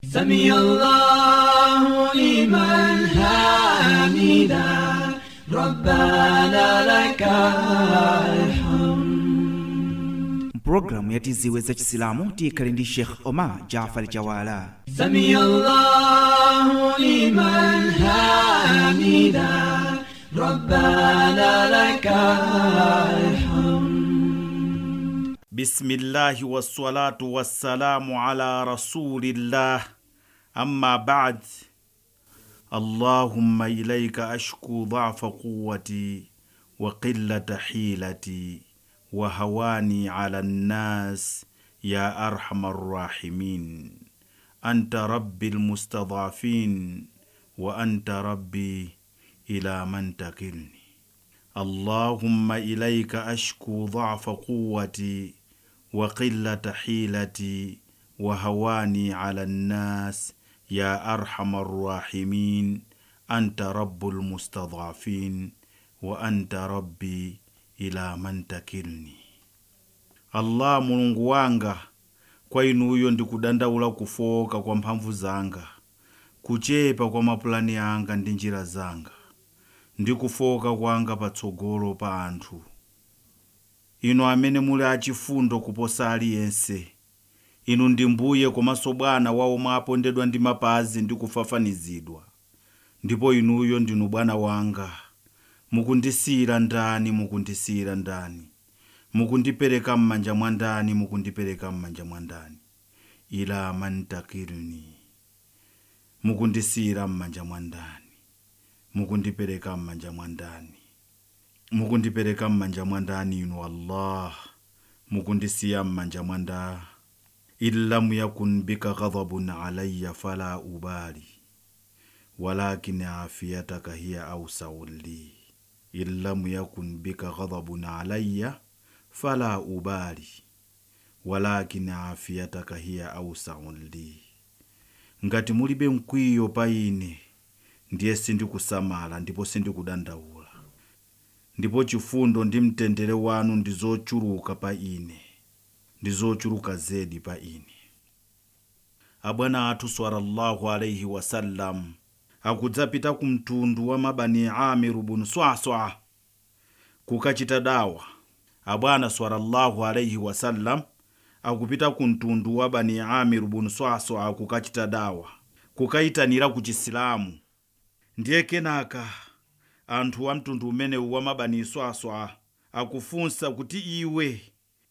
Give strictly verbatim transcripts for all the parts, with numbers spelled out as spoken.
سمع الله لمن حمده ربنا لك الحمد. Programu ya tiziwe za Kisilamu tikali ndi Sheikh Omar Jafar Jawala. سمع الله لمن حمده ربنا لك الحمد. بسم الله والصلاة والسلام على رسول الله أما بعد. اللهم إليك أشكو ضعف قوتي وقلة حيلتي وهواني على الناس يا أرحم الراحمين. أنت ربي المستضعفين وأنت ربي إلى من تكلني. اللهم إليك أشكو ضعف قوتي وقلة حيلتي وهواني على الناس يا أرحم الراحمين. أنت رب المستضعفين وأنت ربي إلى من تكلني. Allah mulungu wanga, kwa inuyo ndikudandaula kufoka kwa mphamvu zanga, kuchepa kwa mapulani anga ndi njira zanga, ndikufoka kwanga patsogolo pa anthu. Inu amene muli achifundo kuposa aliyense, inu ndi mbuye komanso bwana wa omwe apondedwa ndi mapazi ndi kufafanizidwa, ndipo inuyo ndinu bwana wanga. Mukundisira ndani, mukundisira ndani, mukundipereka m'manja mwa ndani, mukundipereka m'manja mwa ndani. Ila man takilni, mukundisira m'manja mwa ndani, mukundipereka m'manja mwa ndani, mukundipereka m'manja mwa ndani inu Allah, mukundisiya m'manja mwa ndani. Illam yakun bika ghadabun alayya fala ubali walakin afiyataka hiya awsa'u li. Illam yakun bika ghadabun alayya fala ubali walakin afiyataka hiya awsa'u li. Ngati mulibe mkwiyo pa ine, ndiye sindikusamala ndipo sindikudandaula, ndipo chifundo ndi mtendere wanu ndizochuluka pa ine, ndizochuluka zedi pa ine. Abwana athu sallallahu alayhi wasallam akudzapita ku mtundu wa mabani Amir ibn Swaswa kukachita dawa. Abwana sallallahu alayhi wasallam akupita ku mtundu wa bani Amir ibn Swaswa kukachita dawa, kukaitanira ku Chisilamu. Ndiye kenaka anthu wa mtundu umene wa mabani Swaswa akufunsa kuti iwe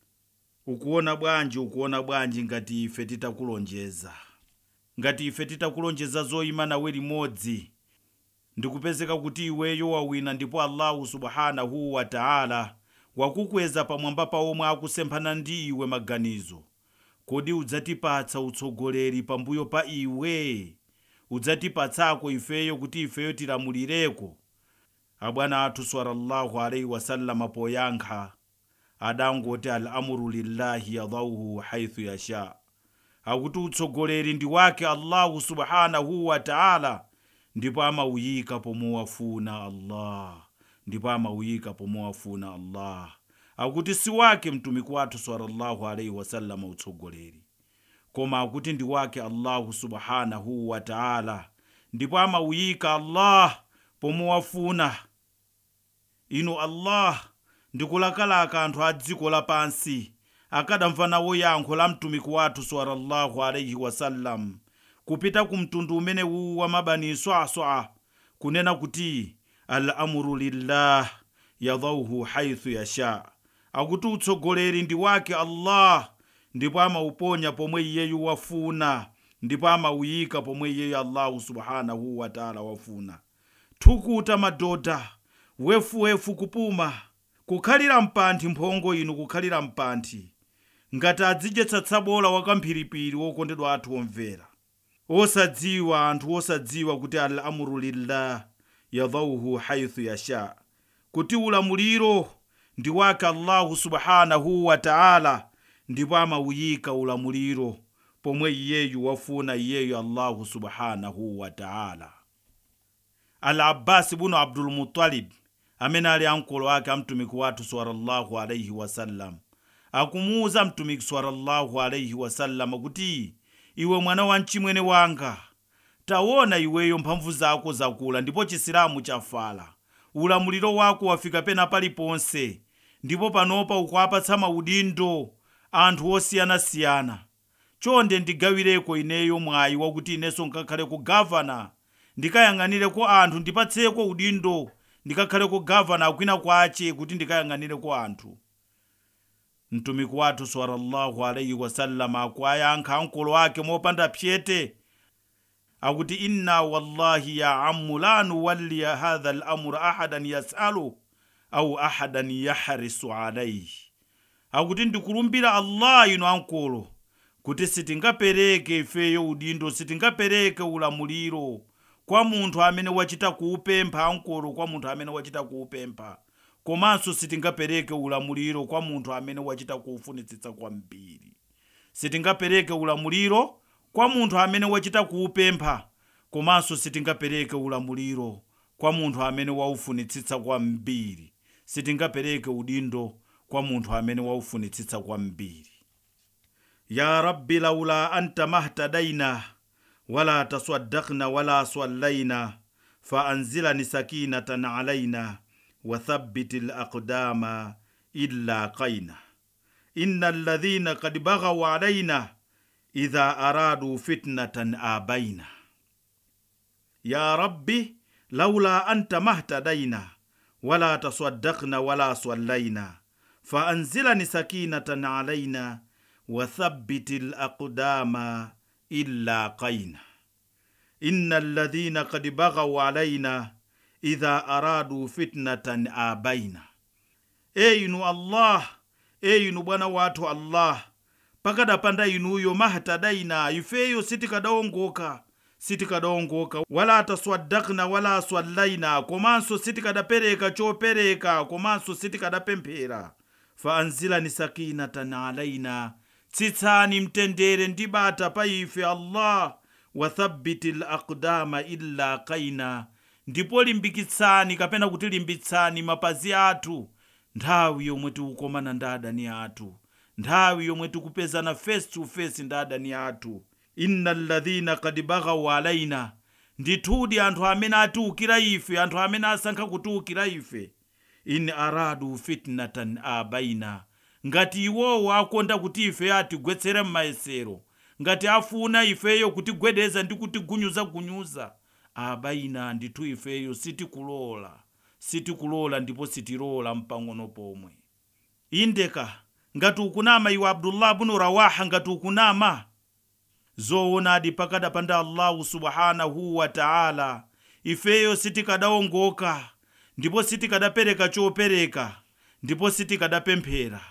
ukuona bwanji, ukuona bwanji ngati ife titakulonjeza, ngati ife titakulonjeza zoyima nawe limodzi, ndikupezeka kuti iweyo wawina ndipo Allahu subhanahu wa ta'ala wakukweza pamwamba pa omwe akusemphana ndi iwe maganizo. Kodi udzatipatsa utsogoleri pambuyo pa iwe? Udzatipatsako ifeyo kuti ifeyo tilamulireko? Abwana athu sallallahu alayhi wasallam poyankha adangoti al-amru lillahi yadawhu haythu yasha. Akuti utsogoleri ndi wake Allahu subhanahu wa ta'ala, ndipo amauyika pomwe wafuna Allah, ndipo amauyika pomwe wafuna Allah. Akuti si wake mtumiki wathu sallallahu alayhi wasallam utsogoleri, koma akuti ndi wake Allahu subhanahu wa ta'ala, ndipo amauyika Allah pomwe wafuna. Inu Allah ndikulakalaka anthu a dziko lapansi akadamva nawo yankho la mtumiki wathu sallallahu alayhi wasallam kupita ku mtundu umene uwu wa mabani Swaswa kunena kuti al-amru lillah yadawhu haythu yasha. Akuti utsogoleri ndi wake Allah, ndipo amauponya pomwe iyeyu wafuna, ndipo amauyika pomwe iyeyu Allahu subhanahu wa ta'ala wafuna. Tukuta madoda, wefu wefu kupuma, kukhalira mpanthi mphongo inu kukhalira mpanthi, ngati adzidyetsa tsabola wakamphiripiri wokondedwa athu omvera. Osadziwa anthu osadziwa kuti al-amru lillah yadawhu haythu yasha, kuti ulamuliro ndi wake Allahu subhanahu wa ta'ala, ndipo amauyika ulamuliro pomwe iyeyu wafuna iyeyu Allahu subhanahu wa ta'ala. Al-Abbas ibn Abdul Muttalib, amene ali ankolo wake amtumiki wathu sallallahu alayhi wasallam, akumuuza mtumiki sallallahu alayhi wasallam kuti iwe mwana wa mchimwene wanga, taona iweyo mphamvu zako zakula ndipo chisilamu chafala. Ulamuliro wako wafika pena paliponse, ndipo panopa ukuapatsa maudindo anthu osiyanasiyana. Chonde ndigawireko ineyo mwayi wakuti inenso ngakhale ku gavana ndikayang'anireko anthu, ndipatseko udindo ndikakhaleko gavana akwina kwache kuti ndikayang'anireko anthu. Mtumiki wathu sallallahu alayhi wasallam akuyankha ankolo ake mopanda pyete akuti inna wallahi ya ammu la nuwalli hadha al-amr ahadan yas'alu au ahadan yahrisu alayhi. Akuti ndikulumbira Allah ino ankolo kuti sitingapereke ifeyo udindo, sitingapereke ulamuliro kwa munthu amene wachita kuupempha ankolo, kwa munthu amene wachita kuupempha, komanso sitingapereke ulamuliro kwa munthu amene wachita kuufunitsitsa kwambiri. Sitingapereke ulamuliro kwa munthu amene wachita kuupempha, komanso sitingapereke ulamuliro kwa munthu amene waufunitsitsa kwambiri. Sitingapereke udindo kwa munthu amene waufunitsitsa kwambiri. Ya Rabbi laula anta mahtadaina wala tasaddaqna wala sallaina fa anzilani sakinatan alaina wa thabbitil aqdama illa qaina innal ladhina qad baghaw alaina idha aradu fitnatan abaina. Ya Rabbi laula anta mahtadaina wala tasaddaqna wala sallaina fa anzilani sakinatan alaina wa thabbitil aqdama illa qaina innal ladhina qad baghaw alaina idha aradu fitnatan abaina. Eyinu Allah, eyinu bwana watu Allah, pakada panda inuyo mahtadaina ifeyo sitikadaongoka, sitikadaongoka wala taswaddaqna wala sallaina, komanso sitikadapereka chopereka, komanso sitikadapemphera. Fa anzilani sakinatan alaina, tsitsani mtendere ndibata pa ife Allah, wa thabbitil aqdama illa qaina, ndipo limbikitsani kapena kuti limbitsani mapazi athu nthawi yomwe tikukomana ndi adani athu, nthawi yomwe tikupezana face to face ndi adani athu. Innal ladhina qad baghaw alaina, ndithudi anthu amene atiukira ife, anthu amene asankha kutiukira ife. In aradu fitnatan abaina, ngati iwowo akonda kuti ife atigwetsere m'mayesero, ngati afuna ifeyo kutigwedeza ndi kutigunyuza gunyuza, abaina ndithu ifeyo sitikulola, sitikulola ndipo sitilola mpang'ono pomwe. Indeka ngati ukunama iwe Abdullah ibn Rawaha, ngati ukunama zoonadi pakada panda Allah subhanahu wa ta'ala, ifeyo sitikadaongoka, ndipo sitikadapereka chopereka, ndipo sitikadapemphera.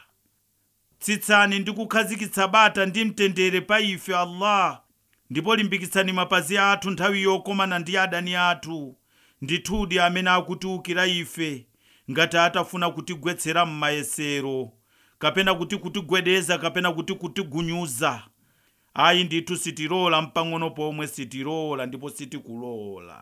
Tsitsani ndi kukhazikitsa bata ndi mtendere pa ife Allah, ndipo limbikitsani mapazi athu nthawi yokomana ndi adani athu, ndithudi amene akutiukira ife, ngati atafuna kutigwetsera m'mayesero, kapena kuti kutigwedeza, kapena kuti kutigunyuza. Ayi ndithu sitilola mpang'ono pomwe, sitilola ndipo sitikulola.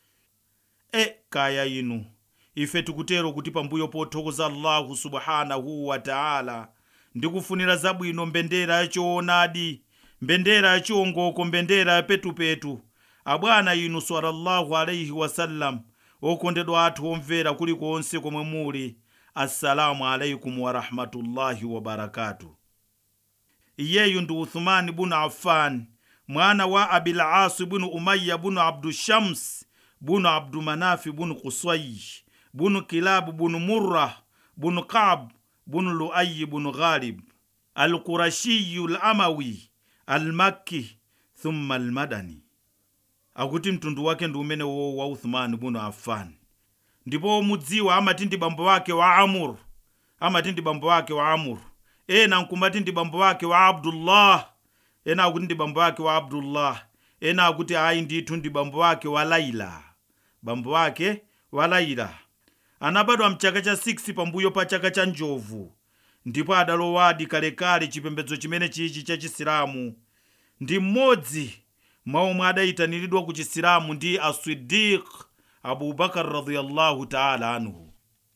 E kaya inu ife tikutero kuti pambuyo pothokoza Allah subhanahu wa ta'ala ndikufunira zabwino mbendera yachoonadi, mbendera yachiongoko, mbendera ya petupetu, abwana inu sallallahu alayhi wasallam, okondedwa athu omvera kulikonse komwe muli, assalamu alaikum wa rahmatullahi wa barakatuh. Iyeyu ndi Uthman ibn Affan, mwana wa Abil As ibn Umayya ibn Abdushams ibn Abdumanaf ibn Qusay ibn Kilab ibn Murrah ibn Ka'b ibn Lu'ay ibn Ghalib al-Qurashi al-Amawi al-Makki thumma al-Madani. Akuti mtundu wake ndi umene wo wa Uthman ibn Affan. Ndipo mudziwa amati ndi bambo wake wa Amr, amati ndi bambo wake wa Amr. Ena nkumati ndi bambo wake wa Abdullah, ena akuti ndi bambo wake wa Abdullah, ena akuti ayi ndithu ndi bambo wake wa Laila, bambo wake wa Laila. Anabadwa mchaka cha six pambuyo pa chaka cha njovu, ndipo adalowadi kalekale chipembedzo chimene chichi cha Chisilamu. Ndi mmodzi mwa omwe adayitaniridwa ku Chisilamu ndi As-Siddiq Abu Bakar radhiyallahu ta'ala anhu.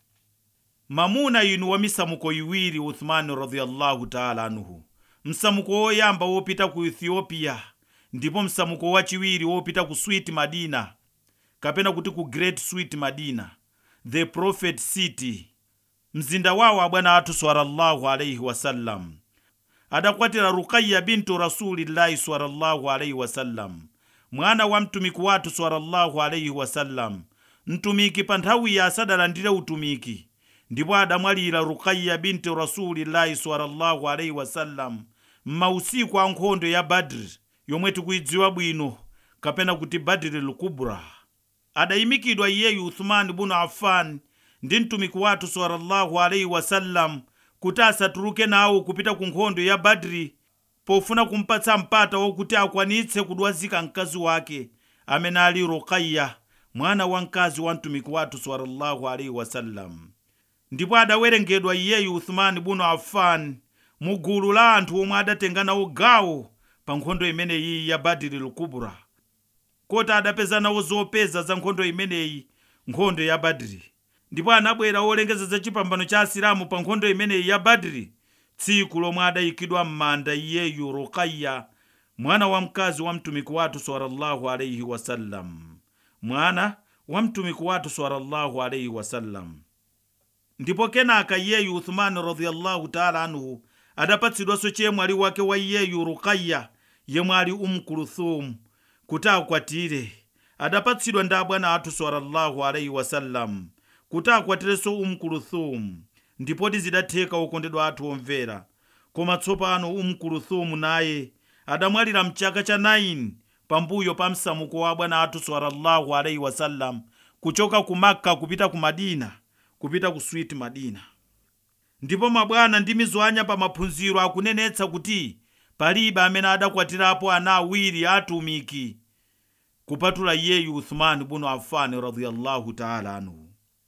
Mamuna inu wa misamuko iwiri Uthman radhiyallahu ta'ala anhu. Msamuko woyamba wopita ku Ethiopia ndipo msamuko wachiwiri wopita ku Sweet Madina kapena kuti ku Great Sweet Madina, the Prophet City, mzinda wawo abwana athu sallallahu alayhi wasallam. Adakwatira Ruqayya bintu Rasulillahi sallallahu alayhi wasallam, mwana wa mtumiki watu sallallahu alayhi wasallam, mtumiki pa nthawi ya asadalandire utumiki. Ndipo adamwalira Ruqayya bintu Rasulillahi sallallahu alayhi wasallam m'mausiku a nkhondo ya Badr, yomwe tikuidziwa bwino kapena kuti Badr al-Kubra. Adayimikidwa iyeyu Uthman ibn Affan ndi mtumiki watu sallallahu alayhi wasallam kuti asatuluke nawo kupita ku nkhondo ya Badri, pofuna kumpatsa mpata wokuti akwanitse kudwazika mkazi wake amene ali Ruqayya, mwana wa mkazi wa mtumiki watu sallallahu alayhi wasallam. Ndipo adawerengedwa iyeyu Uthman ibn Affan mu gulu la anthu omwe adatenga nawo gawo pa nkhondo imeneyi ya Badr al-Kubra, kota adapeza nawo zopeza za nkhondo imeneyi, nkhondo ya Badri. Ndipo anabwera olengeza za chipambano cha Asilamu pa nkhondo imeneyi ya Badri tsiku lomwe adayikidwa m'manda iyeyu Ruqayya, mwana wa mkazi wa mtumiki watu sallallahu alayhi wasallam, mwana wa mtumiki watu sallallahu alayhi wasallam. Ndipo kenaka iyeyu Uthman radhiyallahu ta'ala anhu adapatsidwanso chemwali wake wa iyeyu Ruqayya, yemwe ali Umm Kulthum, kuti akwatire. Adapatsidwa ndi abwana athu sallallahu alayhi wasallam kuti akwatirenso Umm Kulthum. Ndipo zidatheka okondedwa athu omvera. Koma tsopano Umm Kulthum naye adamwalira mchaka cha nine pambuyo pa msamuko wa abwana athu sallallahu alayhi wasallam kuchoka ku Makka kupita ku Madina, kupita ku Sweet Madina. Ndipo mabwana ndi mizwanya pa maphunziro akunenetsa kuti palibe amene adakwatirapo ana awiri atumiki kupatula iyeyu Uthman ibn Affan radhiyallahu ta'ala anhu.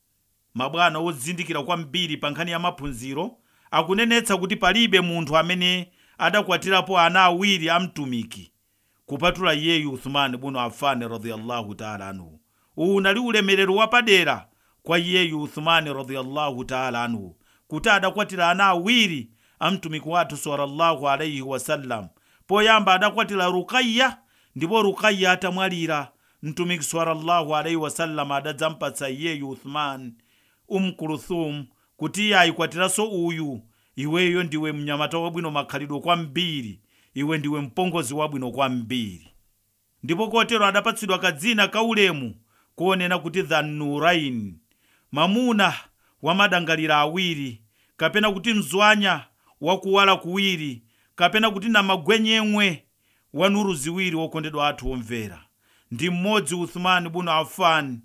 Mabwana ozindikira kwambiri pa nkhani ya maphunziro akunenetsa kuti palibe munthu amene adakwatirapo ana awiri amtumiki kupatula iyeyu Uthman ibn Affan radhiyallahu ta'ala anhu. Uwu unali ulemerero wapadera kwa iyeyu Uthman radhiyallahu ta'ala anhu kuti adakwatira ana awiri amtumiki watu sallallahu alayhi wasallam. Poyamba adakwatira Ruqayya, ndipo Ruqayya atamwalira mtumiki sallallahu alayhi wasallam adadzampatsa iyeyu Uthman Umm Kulthum kuti ayikwatiranso uyu. Iweyo ndiwe mnyamata wabwino makhalidwe kwambiri, iwe ndiwe mpongozi wabwino kwambiri. Ndipo kotero adapatsidwa kadzina kaulemu kuonena kuti Dhannurain, mamuna wa madangalira awiri, kapena kuti mzwanya wakuwala kuwiri, kapena kuti na magwenyemwe wa nuru ziwiri. Okondedwa athu omvera, ndi mmodzi Uthman ibn Affan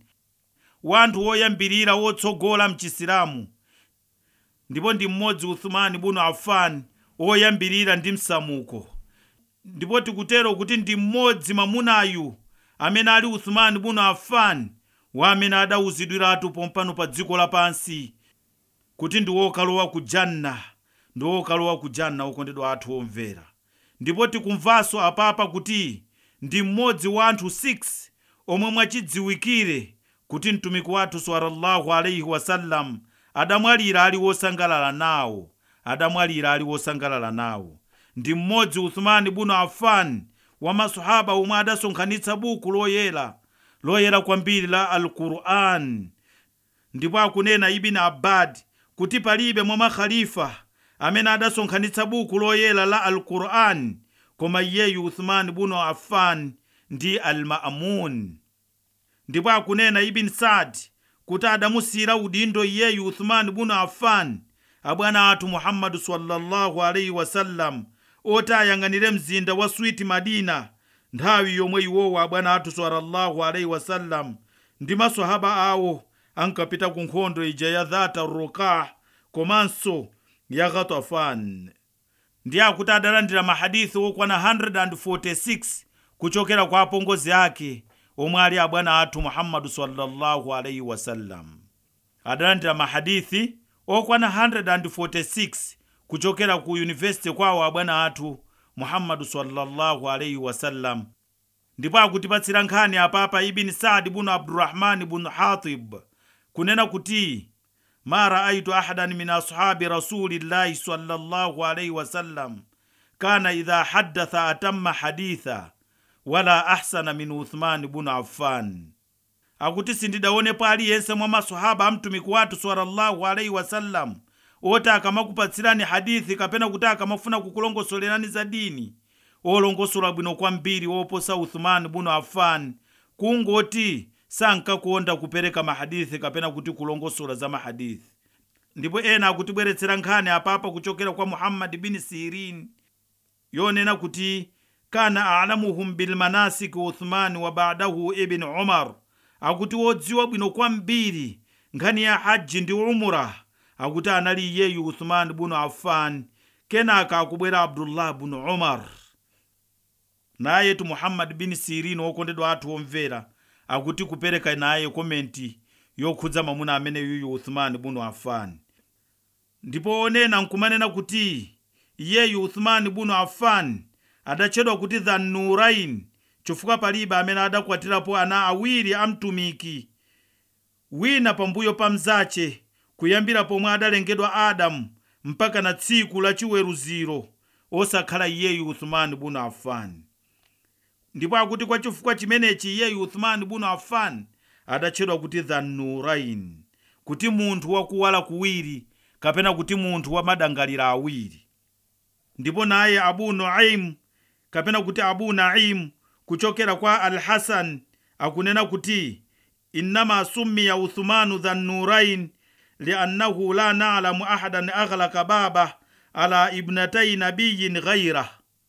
wanthu oyambirira wotsogola mchisilamu, ndipo ndi mmodzi Uthman ibn Affan oyambirira ndi msamuko. Ndipo tikutero kuti ndi mmodzi mamunayu amene ali Uthman ibn Affan wa amene adawuzidwiratu pompano pa dziko lapansi kuti ndi wokalowa ku janna, ndi wokalowa ku janna. Okondedwa athu omvera, ndipo tikumvaso apapa kuti ndi mmodzi wa anthu six omwe mwachidziwikire kuti mtumiki wathu sallallahu alayhi wasallam adamwalira ali wosangalala nawo, adamwalira ali wosangalala nawo. Ndi mmodzi Uthman ibn Affan wa masahaba omwe adasonkhanitsa buku loyera loyera kwambiri la Al-Qur'an. Ndipo akunena Ibn Abbad kuti palibe mwa makhalifa amene adasonkhanitsa buku loyera la Al-Qur'an koma iyeyu Uthman ibn Affan ndi Al-Ma'mun. Ndipo akunena Ibn Sa'd kuti adamusira udindo iyeyu Uthman ibn Affan abwana athu Muhammad sallallahu alayhi wasallam oti ayang'anire mzinda wa Sweet Madina, nthawi yomwe iwowo abwana athu sallallahu alayhi wasallam ndi maswahaba awo ankapita ku nkhondo ija ya Dhata Ruqah komanso ya Ghatafan. Ndi akuti adalandira mahadithi okwana one hundred forty-six kuchokera kwa apongozi ake omwe ali abwana athu Muhammad sallallahu alayhi wasallam. Adalandira mahadithi okwana one hundred forty-six kuchokera ku university kwawo abwana athu Muhammad sallallahu alayhi wasallam. Ndipo akutipatsira nkhani apapa Ibn Sa'd ibn Abdurrahman ibn Hatib kunena kuti ma ra'aytu ahadan min ashabi rasulillahi sallallahu alayhi wasallam kana idha haddatha atamma haditha wala ahsana min Uthman ibn Affan. Akuti sindidaonepo aliyense mwa maswahaba amtumiki watu sallallahu alaihi wasallam oti akamakupatsirani hadithi kapena kuti akamafuna kukulongosolerani za dini olongosola bwino kwambiri woposa Uthman ibn Affan, kungoti sankakonda kupereka mahadithi kapena kuti kulongosola za mahadithi. Ndipo ena akutibweretsera nkhani apapa kuchokera kwa Muhammad bin Sirin yonena kuti kana a'lamuhum bil manasik Uthman wa ba'dahu ibn Umar. Akuti wodziwa bwino kwambiri nkhani ya haji ndi umra akuti anali iyeyu Uthman ibn Affan, kenaka akubwera Abdullah ibn Umar. Naye tu Muhammad bin Sirin okondedwa athu omvera akuti kupereka naye komenti yokhudza mamuna amene yuyu Uthman ibn Affan. Ndipo onena nkumanena kuti iyeyu Uthman ibn Affan adachedwa kuti Dhannurain chifukwa palibe amene adakwatirapo ana awiri amtumiki, wina pambuyo pa mzache, kuyambira pomwe adalengedwa Adamu mpaka na tsiku la chiweruziro, osakhala iyeyu Uthman ibn Affan. Ndipo akuti kwa chifukwa chimenechi iyeyu Uthman ibn Affan adachedwa kuti Dhannurain, kuti munthu wakuwala kuwiri kapena kuti munthu wa madangalira awiri. Ndipo naye Abu Nuaim kapena kuti Abu Naim kuchokera kwa Al-Hasan akunena kuti innama summiya Uthmanu Dhannurain li'annahu la na'lamu ahadan aghlaqa baba ala ibnatay nabiyyin ghayra.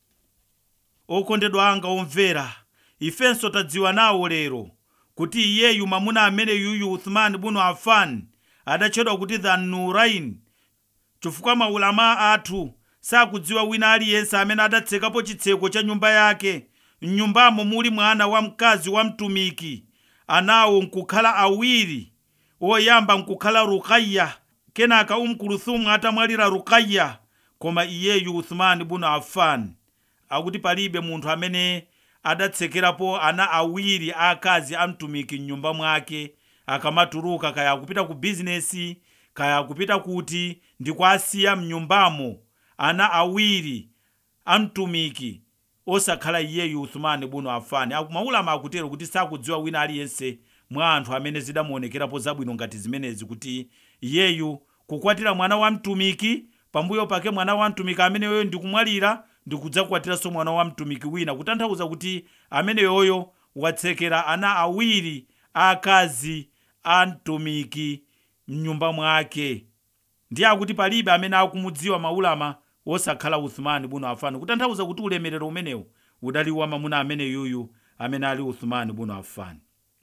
Okondedwa anga omvera, ifenso tadziwa nawo lero kuti iyeyu mamuna amene yuyu Uthman ibn Affan adachedwa kuti Dhannurain chifukwa maulama athu sakudziwa wina aliyense amene adatsekapo chitseko cha nyumba yake, nyumbamo muli mwana wa mkazi wa mtumiki, anawo nkukhala awiri, oyamba nkukhala Ruqayya, kenaka Umm Kulthum atamwalira Ruqayya, koma iyeyu Uthman ibn Affan akuti palibe munthu amene adatsekerapo ana awiri akazi amtumiki nyumba mwake akamaturuka kaya kupita ku business kaya kupita kuti ndikwasiya mnyumbamo ana awiri amtumiki osakhala iyeyu Uthman ibn Affan. Maulama akutero kuti sakudziwa wina aliyense mwa anthu amene zidamuonekerapo zabwino ngati zimenezi kuti iyeyu kukwatira mwana wa mtumiki pambuyo pake mwana wa mtumiki amene yoyo ndikumwalira ndikudzakwatiranso mwana wa mtumiki wina, kutanthauza kuti amene yoyo watsekera ana awiri akazi amtumiki mnyumba mwake. Ndiye akuti palibe amene akumudziwa maulama osakhala Uthman ibn Affan, kutanthauza kuti ulemerero umenewu udali wa mamuna amene yuyu amene ali Uthman ibn Affan.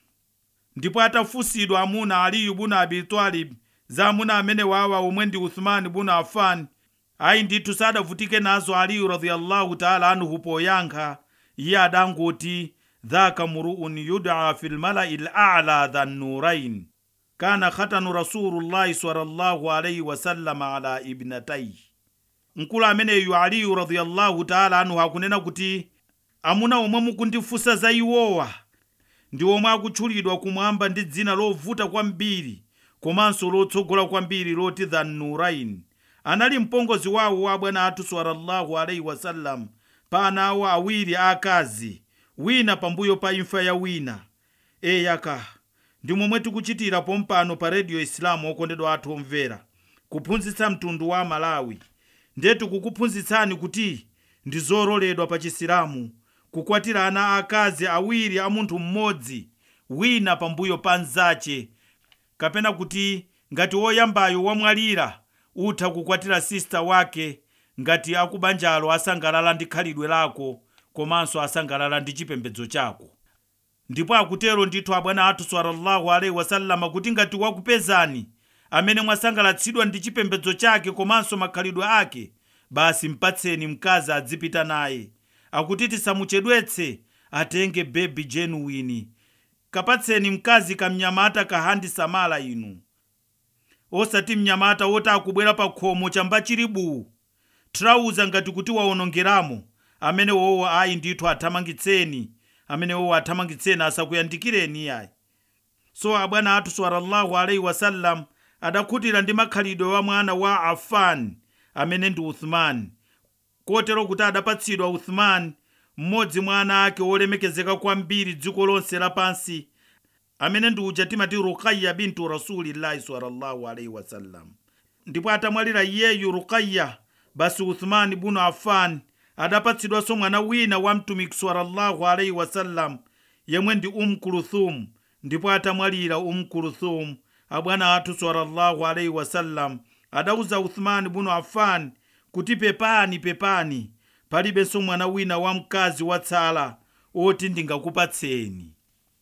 Ndipo atafusidwa amuna Ali ibn Abi Talib za amuna amene wawa omwe ndi Uthman ibn Affan, ayi ndithu sadavutike nazo Ali radhiyallahu ta'ala anhu poyankha, iye adangoti dhaka muru'un yud'a fil mala'il a'la Dhannurain kana khatanu Rasulullah sallallahu alayhi wasallam ala ibnatayhi. Nkulu amene yu Ali radhiyallahu ta'ala anhu akunena kuti amuna omwe mukundifusa za iwowa ndi omwe akutchulidwa kumwamba ndi dzina lovuta kwambiri komanso lotsogola kwambiri loti Dhannurain, anali mpongozi wawo wa bwana athu sallallahu alayhi wasallam pa ana awo awiri akazi, wina pambuyo pa imfa ya wina. Eyaka ndi momwe tikuchitira pompano pa Radio Islam okondedwa athu omvera, kuphunzitsa mtundu wa Malawi. Ndetu kukuphunzitsani kuti ndi zololedwa pa Chisilamu kukwatira ana akazi awiri a munthu mmodzi, wina pambuyo pa nzache, kapena kuti ngati woyambayo wamwalira utha kukwatira sister wake ngati akubanjalo asangalala ndi khalidwe lako komanso asangalala ndi chipembedzo chako. Ndipo akutero ndithu abwana athu sallallahu alayhi wasallam kuti ngati wakupezani amene mwasangalatsidwa ndi chipembedzo chake komanso makhalidwe ake, basi mpatseni mkazi adzipita naye. Akuti tisamuchedwetse, atenge baby genuine. Kapatseni mkazi kamnyamata kahandi samala inu, osati mnyamata wota akubwera pa khomo chamba chiribu trauza ngati kuti waonongeramo, amene wowo ayi ndithu athamangitseni, amene wowo athamangitseni asakuyandikireni ayi. So abwana athu sallallahu alayhi wasallam adakhutira ndi makhalidwe wa mwana wa Affan amene ndi Uthman, kotero kuti adapatsidwa Uthman mmodzi mwa ana ake olemekezeka kwambiri dziko lonse lapansi, amene ndi uja timati Ruqayya bintu Rasulillahi sallallahu alaihi wasallam. Ndipo atamwalira iyeyu Ruqayya, basi Uthman ibn Affan adapatsidwanso mwana wina wa mtumiki sallallahu alaihi wasallam, yemwe ndi Umm Kulthum. Ndipo atamwalira Umm Kulthum, abwana athu sallallahu alaihi wasallam adauza Uthman ibn Affan kuti pepani pepani, palibenso mwana wina wa mkazi watsala oti ndingakupatseni.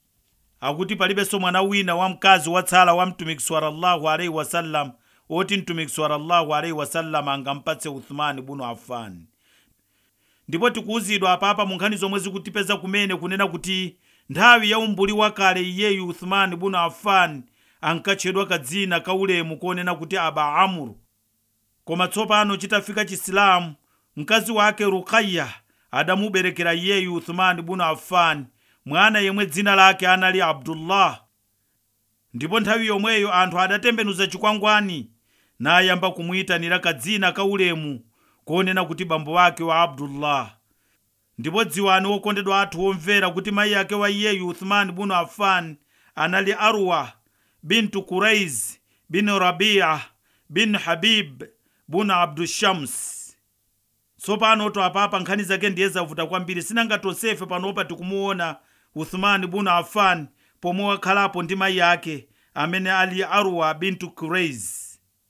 Akuti palibenso mwana wina wa mkazi watsala wa mtumiki sallallahu alaihi wasallam oti mtumiki sallallahu alaihi wasallam angampatse Uthman ibn Affan. Ndipo tikuuzidwa apapa munkhani zomwe zikutipeza kumene kunena kuti nthawi ya umbuli wakale iyeyu Uthman ibn Affan ankatchedwa kadzina kaulemu konena kuti Aba Amr. Koma tsopano chitafika Chisilamu, mkazi wake Ruqayya adamuberekera iyeyu Uthman ibn Affan mwana yemwe dzina lake anali Abdullah. Ndipo nthawi yomweyo anthu adatembenuza chikwangwani nayamba kumuyitanira kadzina kaulemu konena kuti bambo wake wa Abdullah. Ndipo dziwani wokondedwa athu omvera kuti mayi ake wa iyeyu Uthman ibn Affan anali Arwa bintu Quraiz bin Rabi'a bin Habib bin Abdushams. Tsopano to apapa nkhani zake ndiye zavuta kwambiri, sinanga tonsefe panopa tikumuona Uthman ibn Affan pomwe wakhalapo ndi mayi ake amene ali Arwa bintu Quraiz.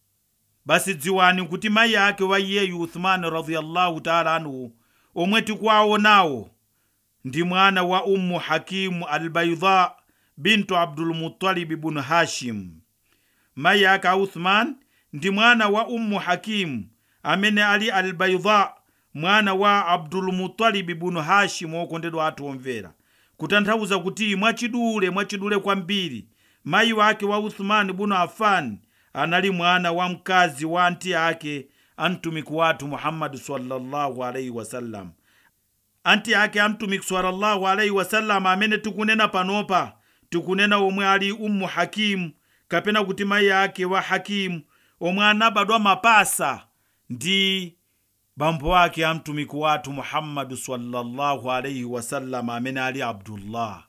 Basi dziwani kuti mayi ake wa iyeyu Uthman radhiyallahu ta'ala anhu omwe tikuwaonawo ndi mwana wa Ummu Hakim al-Bayda bintu Abdul Muttalib ibn Hashim. Mayi ake Uthman ndi mwana wa Ummu Hakim amene ali al-Bayda mwana wa Abdul Muttalib ibn Hashim. Okondedwa athu omvera, kutanthauza kuti mwachidule mwachidule kwambiri mayi wake wa Uthman ibn Affan anali mwana wa mkazi wa anti ake antumiki wathu Muhammad sallallahu alaihi wasallam. Anti ake antumiki sallallahu alaihi wasallam amene tikunena panopa, tikunena omwe ali Ummu Hakim, kapena kuti mayi ake wa Hakim omwe anabadwa mapasa ndi bambo wake amtumiki wathu Muhammad sallallahu alaihi wasallam amene ali Abdullah.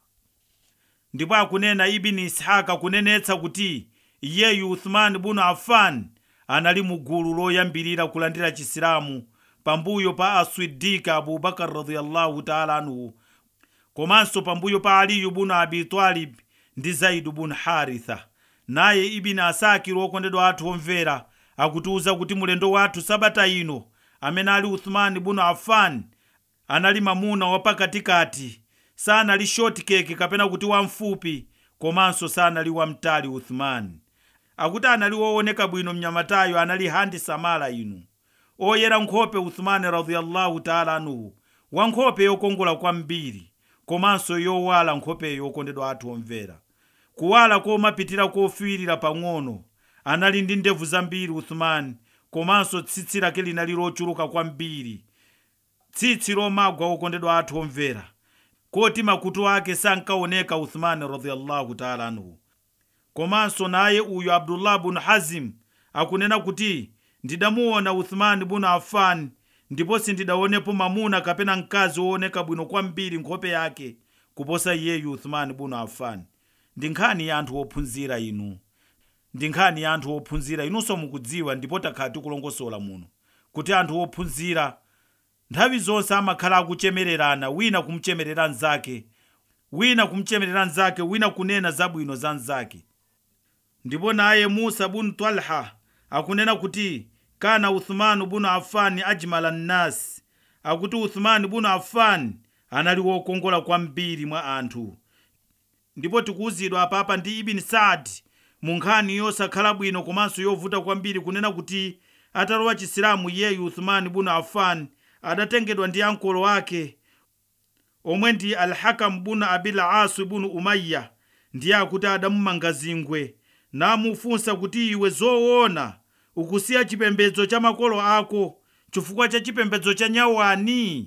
Ndipo akunena Ibn Ishaq kunenetsa kuti iyeyu Uthman ibn Affan anali mugulu loyambirira kulandira Chisilamu pambuyo pa As-Siddiq Abubakar radhiyallahu ta'ala anhu, komanso pambuyo pa Ali ibn Abi Talib ndi Zaid ibn Haritha. Naye Ibn Asakir okondedwa athu omvera akutiuza kuti mulendo wathu sabata ino amene ali Uthman ibn Affan anali mamuna wapakatikati, sana li short cake kapena kuti wamfupi, komanso sana li wamtali. Uthman akuti anali wooneka bwino mnyamatayo, anali handi samala inu oyera nkhope. Uthman radhiyallahu ta'ala anhu wa nkhope yokongola kwambiri, komanso yowala nkhope yokondedwa athu omvera, kuwala komapitira kofiirira pang'ono. Anali ndi ndevu zambiri Uthman, komanso tsitsi lake linali lochuluka kwambiri, tsitsi lomagwa okondedwa athu omvera, koti makutu ake sankaoneka Uthman radhiyallahu ta'ala anhu. Komanso naye uyu Abdullah ibn Hazim akunena kuti ndidamuona Uthman ibn Affan ndipo sindidaonepo mamuna kapena mkazi wooneka bwino kwambiri nkhope yake kuposa iyeyu Uthman ibn Affan. Ndi nkhani ya anthu ophunzira inu, ndi nkhani ya anthu ophunzira inunso mukudziwa, ndipo takhati kulongosola muno kuti anthu ophunzira nthawi zonse amakhala akuchemererana, wina kumchemerera nzake, wina kumchemerera nzake, wina kunena zabwino za nzake. Ndipo naye Musa ibn Talha akunena kuti kana Uthman ibn Affan ajmala an-nas, akuti Uthman ibn Affan anali wokongola kwambiri mwa anthu. Ndipo tikuuzidwa apapa ndi Ibn Sa'd mu nkhani yosakhala bwino komanso yovuta kwambiri kunena kuti atalowa Chisilamu iyeyu Uthman ibn Affan adatengedwa ndi ankolo wake omwe ndi Al-Hakam ibn Abil As ibn Umayya, ndiye akuti adamumanga zingwe namufunsa kuti iwe zoona ukusiya chipembedzo cha makolo ako chifukwa cha chipembedzo cha nyawani?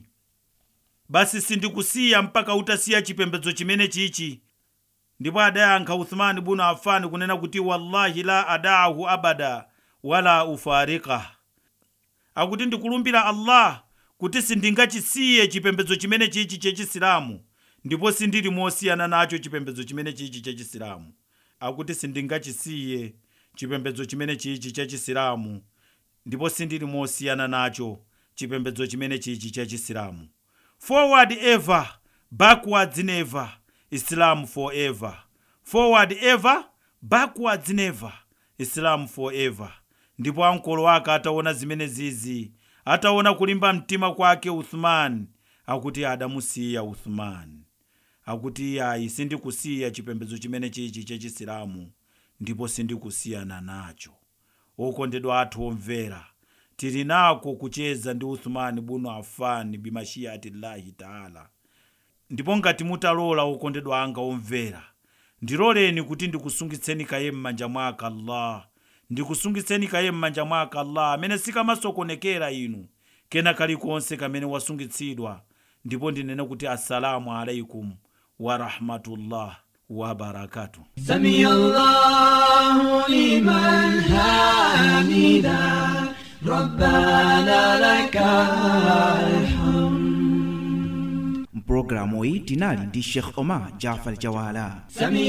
Basi sindikusiya mpaka utasiya chipembedzo chimene chichi. Ndipo adayankha Uthman ibn Affan kunena kuti wallahi la adahu abada wala ufarika, akuti ndikulumbira Allah kuti sindingachisiye chipembedzo chimene chichi chechisilamu ndipo sindili mosiyana nacho chipembedzo chimene chichi chechisilamu. Akuti sindingachisiye chipembedzo chimene chichi chechisilamu ndipo sindili mosiyana nacho chipembedzo chimene chichi chechisilamu. Forward ever, backwards never, Islam forever. Forward ever, backwards never, Islam forever. Ndipo ankolo wake ataona zimene zizi, ataona kulimba mtima kwake Uthman, akuti adamusiya Uthman. Akuti ayi sindikusiya chipembedzo chimene chichi chechisilamu ndipo sindikusiyana nacho. Okondedwa athu omvera, tili nako kucheza ndi Uthman ibn Affan bimashiyatillahi taala. Ndipo ngati mutalola okondedwa anga omvera, ndiloleni kuti ndikusungitseni kaye m'manja mwake Allah. Ndikusungitseni kaye m'manja mwake Allah amene sikamasokonekera inu kena kalikonse kamene wasungitsidwa. Ndipo ndinene kuti assalamu alaikum wa rahmatullah wa barakatuh. Sami Allahu liman hamida, Rabbana lakal hamd. Programu hii tinali ndi Sheikh Omar Jafar Jawala. Sami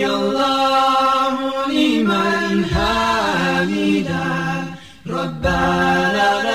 Allahu liman hamida, Rabbana